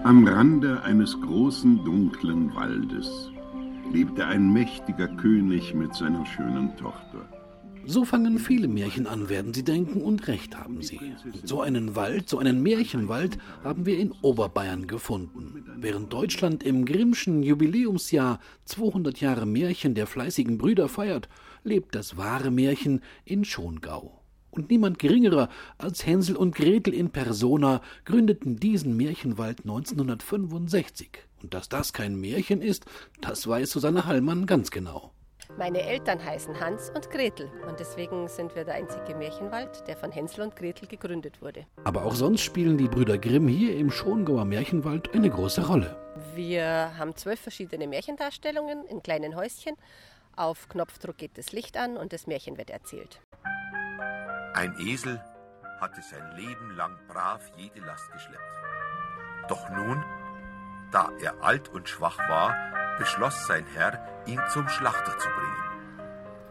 Am Rande eines großen, dunklen Waldes lebte ein mächtiger König mit seiner schönen Tochter. So fangen viele Märchen an, werden Sie denken, und recht haben Sie. So einen Wald, so einen Märchenwald haben wir in Oberbayern gefunden. Während Deutschland im Grimmschen Jubiläumsjahr 200 Jahre Märchen der fleißigen Brüder feiert, lebt das wahre Märchen in Schongau. Und niemand geringerer als Hänsel und Gretel in persona gründeten diesen Märchenwald 1965. Und dass das kein Märchen ist, das weiß Susanne Hallmann ganz genau. Meine Eltern heißen Hans und Gretel und deswegen sind wir der einzige Märchenwald, der von Hänsel und Gretel gegründet wurde. Aber auch sonst spielen die Brüder Grimm hier im Schongauer Märchenwald eine große Rolle. Wir haben 12 verschiedene Märchendarstellungen in kleinen Häuschen. Auf Knopfdruck geht das Licht an und das Märchen wird erzählt. Ein Esel hatte sein Leben lang brav jede Last geschleppt. Doch nun, da er alt und schwach war, beschloss sein Herr, ihn zum Schlachter zu bringen.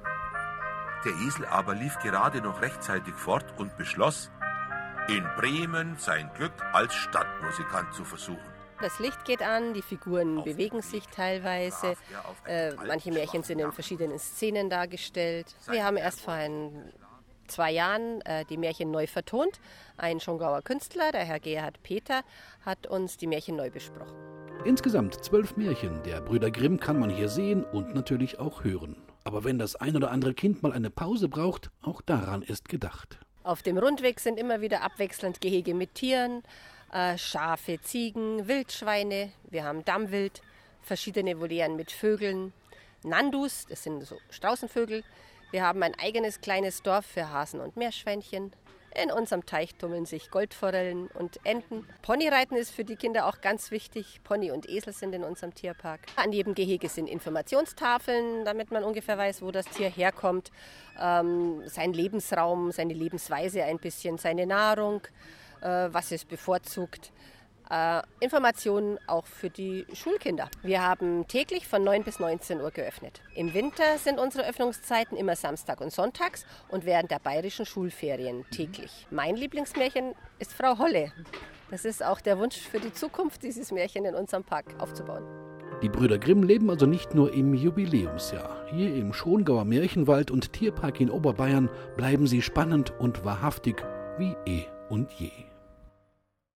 Der Esel aber lief gerade noch rechtzeitig fort und beschloss, in Bremen sein Glück als Stadtmusikant zu versuchen. Das Licht geht an, die Figuren bewegen sich teilweise, manche Märchen sind in verschiedenen Szenen dargestellt. Wir haben erst vor 2 Jahren die Märchen neu vertont. Ein Schongauer Künstler, der Herr Gerhard Peter, hat uns die Märchen neu besprochen. Insgesamt 12 Märchen der Brüder Grimm kann man hier sehen und natürlich auch hören. Aber wenn das ein oder andere Kind mal eine Pause braucht, auch daran ist gedacht. Auf dem Rundweg sind immer wieder abwechselnd Gehege mit Tieren, Schafe, Ziegen, Wildschweine, wir haben Dammwild, verschiedene Volieren mit Vögeln, Nandus, das sind so Straußenvögel. Wir haben ein eigenes kleines Dorf für Hasen und Meerschweinchen. In unserem Teich tummeln sich Goldforellen und Enten. Ponyreiten ist für die Kinder auch ganz wichtig. Pony und Esel sind in unserem Tierpark. An jedem Gehege sind Informationstafeln, damit man ungefähr weiß, wo das Tier herkommt. Sein Lebensraum, seine Lebensweise ein bisschen, seine Nahrung, was es bevorzugt. Informationen auch für die Schulkinder. Wir haben täglich von 9 bis 19 Uhr geöffnet. Im Winter sind unsere Öffnungszeiten immer Samstag und Sonntags und während der bayerischen Schulferien täglich. Mein Lieblingsmärchen ist Frau Holle. Das ist auch der Wunsch für die Zukunft, dieses Märchen in unserem Park aufzubauen. Die Brüder Grimm leben also nicht nur im Jubiläumsjahr. Hier im Schongauer Märchenwald und Tierpark in Oberbayern bleiben sie spannend und wahrhaftig wie eh und je.